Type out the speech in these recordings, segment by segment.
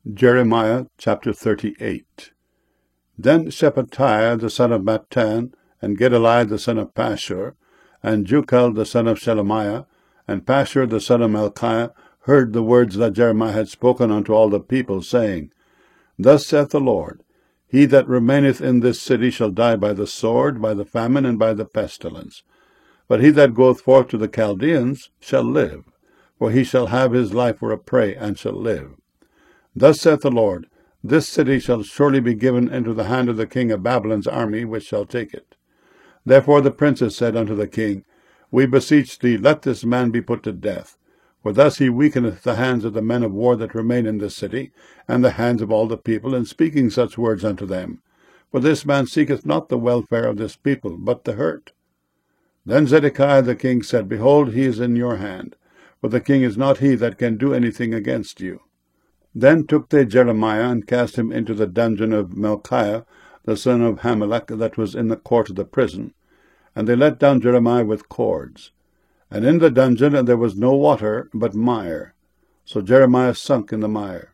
Jeremiah chapter 38. Then Shephatiah the son of Mattan, and Gedaliah the son of Pashur, and Jucal the son of Shelemiah, and Pashur the son of Malchiah heard the words that Jeremiah had spoken unto all the people, saying, Thus saith the Lord, He that remaineth in this city shall die by the sword, by the famine, and by the pestilence. But he that goeth forth to the Chaldeans shall live, for he shall have his life for a prey, and shall live. Thus saith the Lord, This city shall surely be given into the hand of the king of Babylon's army, which shall take it. Therefore the princes said unto the king, We beseech thee, let this man be put to death. For thus he weakeneth the hands of the men of war that remain in this city, and the hands of all the people, in speaking such words unto them. For this man seeketh not the welfare of this people, but the hurt. Then Zedekiah the king said, Behold, he is in your hand, for the king is not he that can do anything against you. Then took they Jeremiah, and cast him into the dungeon of Malchiah, the son of Hamelech, that was in the court of the prison. And they let down Jeremiah with cords. And in the dungeon there was no water, but mire. So Jeremiah sunk in the mire.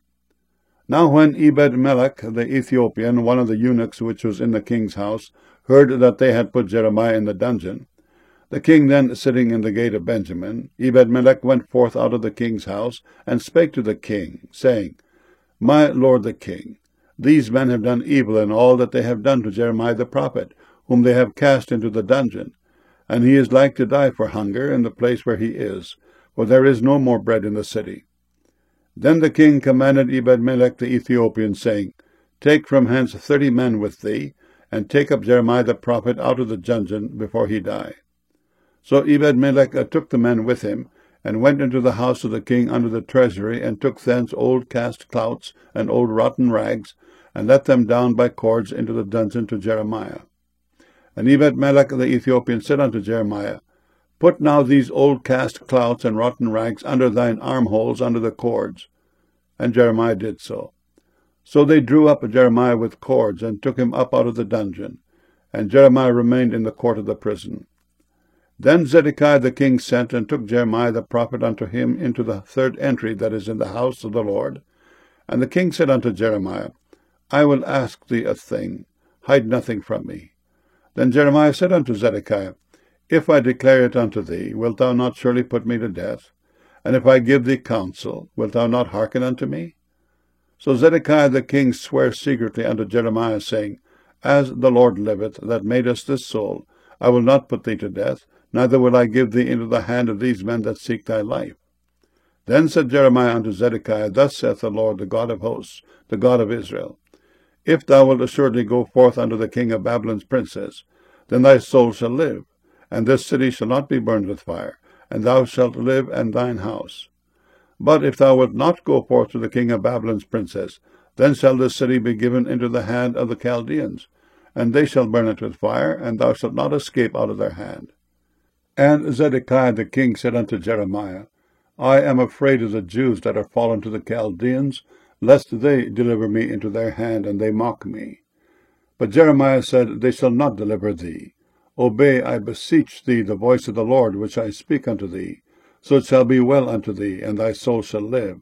Now when Ebed-melech the Ethiopian, one of the eunuchs which was in the king's house, heard that they had put Jeremiah in the dungeon, the king then sitting in the gate of Benjamin, Ebed-melech went forth out of the king's house, and spake to the king, saying, My lord the king, these men have done evil in all that they have done to Jeremiah the prophet, whom they have cast into the dungeon. And he is like to die for hunger in the place where he is, for there is no more bread in the city. Then the king commanded Ebed-melech the Ethiopian, saying, Take from hence 30 men with thee, and take up Jeremiah the prophet out of the dungeon before he die. So Ebed-melech took the men with him, and went into the house of the king under the treasury, and took thence old cast clouts and old rotten rags, and let them down by cords into the dungeon to Jeremiah. And Ebed-melech the Ethiopian said unto Jeremiah, Put now these old cast clouts and rotten rags under thine armholes under the cords. And Jeremiah did so. So they drew up Jeremiah with cords, and took him up out of the dungeon. And Jeremiah remained in the court of the prison. Then Zedekiah the king sent, and took Jeremiah the prophet unto him into the third entry that is in the house of the Lord. And the king said unto Jeremiah, I will ask thee a thing, hide nothing from me. Then Jeremiah said unto Zedekiah, If I declare it unto thee, wilt thou not surely put me to death? And if I give thee counsel, wilt thou not hearken unto me? So Zedekiah the king sware secretly unto Jeremiah, saying, As the Lord liveth, that made us this soul, I will not put thee to death, neither will I give thee into the hand of these men that seek thy life. Then said Jeremiah unto Zedekiah, Thus saith the Lord, the God of hosts, the God of Israel, If thou wilt assuredly go forth unto the king of Babylon's princes, then thy soul shall live, and this city shall not be burned with fire, and thou shalt live and thine house. But if thou wilt not go forth to the king of Babylon's princes, then shall this city be given into the hand of the Chaldeans, and they shall burn it with fire, and thou shalt not escape out of their hand. And Zedekiah the king said unto Jeremiah, I am afraid of the Jews that are fallen to the Chaldeans, lest they deliver me into their hand, and they mock me. But Jeremiah said, They shall not deliver thee. Obey, I beseech thee, the voice of the Lord, which I speak unto thee. So it shall be well unto thee, and thy soul shall live.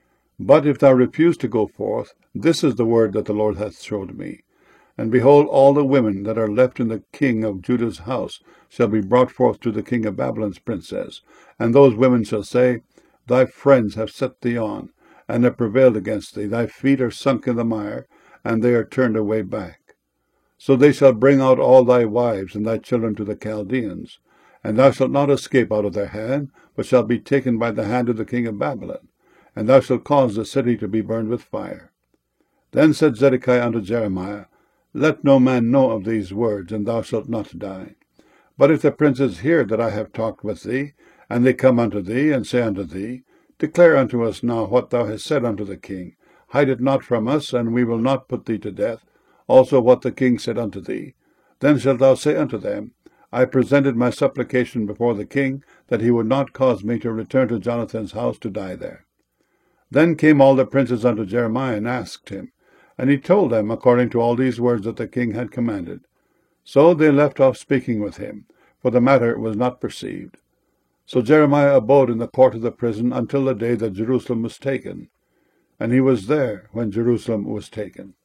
But if thou refuse to go forth, this is the word that the Lord hath showed me. And behold, all the women that are left in the king of Judah's house shall be brought forth to the king of Babylon's princes. And those women shall say, Thy friends have set thee on, and have prevailed against thee. Thy feet are sunk in the mire, and they are turned away back. So they shall bring out all thy wives and thy children to the Chaldeans. And thou shalt not escape out of their hand, but shalt be taken by the hand of the king of Babylon. And thou shalt cause the city to be burned with fire. Then said Zedekiah unto Jeremiah, Let no man know of these words, and thou shalt not die. But if the princes hear that I have talked with thee, and they come unto thee, and say unto thee, Declare unto us now what thou hast said unto the king. Hide it not from us, and we will not put thee to death. Also what the king said unto thee. Then shalt thou say unto them, I presented my supplication before the king, that he would not cause me to return to Jonathan's house to die there. Then came all the princes unto Jeremiah, and asked him. And he told them according to all these words that the king had commanded. So they left off speaking with him, for the matter was not perceived. So Jeremiah abode in the court of the prison until the day that Jerusalem was taken. and he was there when Jerusalem was taken.